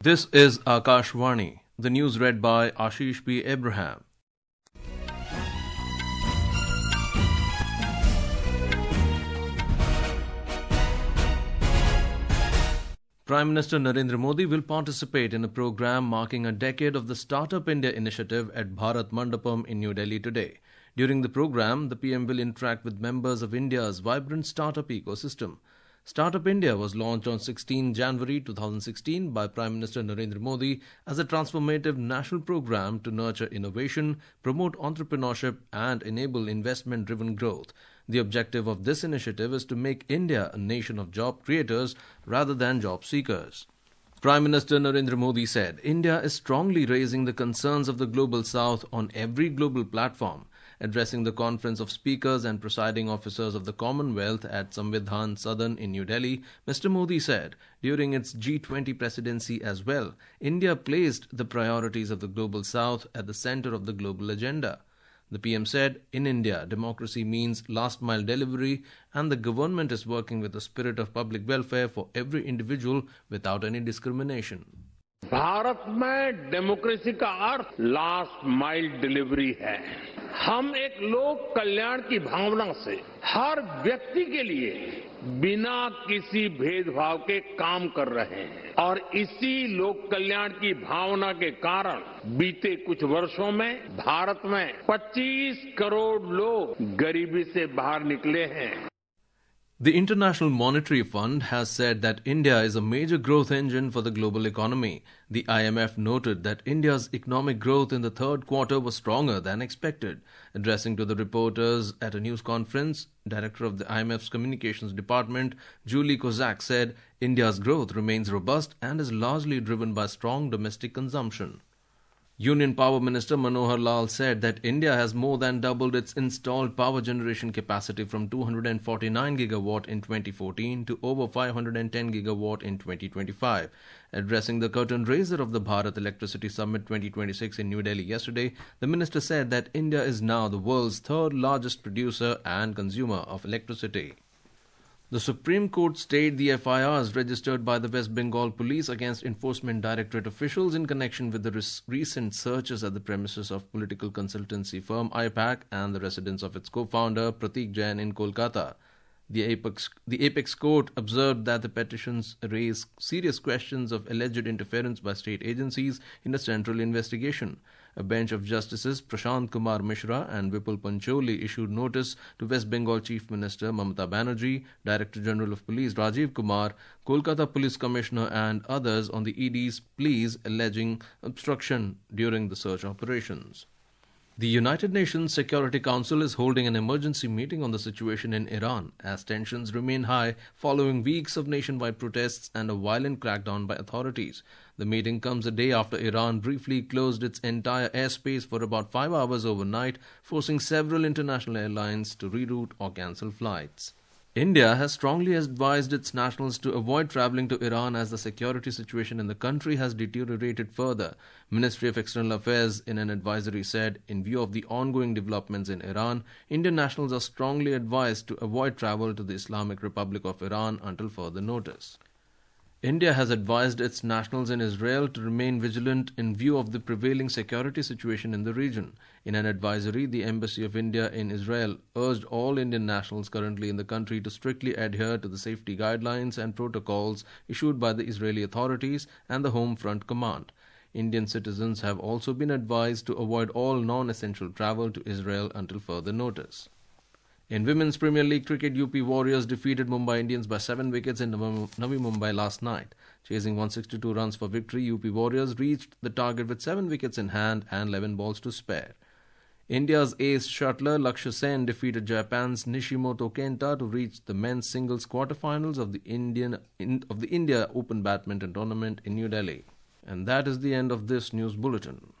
This is Akashvani. The news read by Ashish P. Abraham. Prime Minister Narendra Modi will participate in a program marking a decade of the Startup India initiative at Bharat Mandapam in New Delhi today. During the program, the PM will interact with members of India's vibrant startup ecosystem. Startup India was launched on 16 January 2016 by Prime Minister Narendra Modi as a transformative national program to nurture innovation, promote entrepreneurship and enable investment-driven growth. The objective of this initiative is to make India a nation of job creators rather than job seekers. Prime Minister Narendra Modi said, India is strongly raising the concerns of the Global South on every global platform. Addressing the conference of speakers and presiding officers of the Commonwealth at Samvidhan Sadan in New Delhi, Mr. Modi said, during its G20 presidency as well, India placed the priorities of the Global South at the center of the global agenda. The PM said, in India, democracy means last-mile delivery and the government is working with the spirit of public welfare for every individual without any discrimination. Bharat में democracy का अर्थ last mile delivery है। हम एक लोक कल्याण की भावना से हर व्यक्ति के लिए बिना किसी भेदभाव के काम कर रहे हैं और इसी लोक कल्याण की भावना के कारण बीते कुछ वर्षों में भारत में 25 करोड़ लोग गरीबी से बाहर निकले हैं। The International Monetary Fund has said that India is a major growth engine for the global economy. The IMF noted that India's economic growth in the third quarter was stronger than expected. Addressing to the reporters at a news conference, Director of the IMF's Communications Department, Julie Kozak, said India's growth remains robust and is largely driven by strong domestic consumption. Union Power Minister Manohar Lal said that India has more than doubled its installed power generation capacity from 249 gigawatt in 2014 to over 510 gigawatt in 2025. Addressing the curtain raiser of the Bharat Electricity Summit 2026 in New Delhi yesterday, the minister said that India is now the world's third largest producer and consumer of electricity. The Supreme Court stayed the FIRs registered by the West Bengal Police against Enforcement Directorate officials in connection with the recent searches at the premises of political consultancy firm IPAC and the residence of its co-founder Pratik Jain in Kolkata. The Apex Court observed that the petitions raise serious questions of alleged interference by state agencies in a central investigation. A bench of Justices Prashant Kumar Mishra and Vipul Pancholi issued notice to West Bengal Chief Minister Mamata Banerjee, Director General of Police Rajiv Kumar, Kolkata Police Commissioner and others on the ED's pleas alleging obstruction during the search operations. The United Nations Security Council is holding an emergency meeting on the situation in Iran as tensions remain high following weeks of nationwide protests and a violent crackdown by authorities. The meeting comes a day after Iran briefly closed its entire airspace for about 5 hours overnight, forcing several international airlines to reroute or cancel flights. India has strongly advised its nationals to avoid travelling to Iran as the security situation in the country has deteriorated further. Ministry of External Affairs in an advisory said, in view of the ongoing developments in Iran, Indian nationals are strongly advised to avoid travel to the Islamic Republic of Iran until further notice. India has advised its nationals in Israel to remain vigilant in view of the prevailing security situation in the region. In an advisory, the Embassy of India in Israel urged all Indian nationals currently in the country to strictly adhere to the safety guidelines and protocols issued by the Israeli authorities and the Home Front Command. Indian citizens have also been advised to avoid all non-essential travel to Israel until further notice. In Women's Premier League cricket, UP Warriors defeated Mumbai Indians by 7 wickets in Navi Mumbai last night. Chasing 162 runs for victory, UP Warriors reached the target with 7 wickets in hand and 11 balls to spare. India's ace shuttler Lakshya Sen defeated Japan's Nishimoto Kenta to reach the men's singles quarterfinals of the India Open Badminton Tournament in New Delhi. And that is the end of this news bulletin.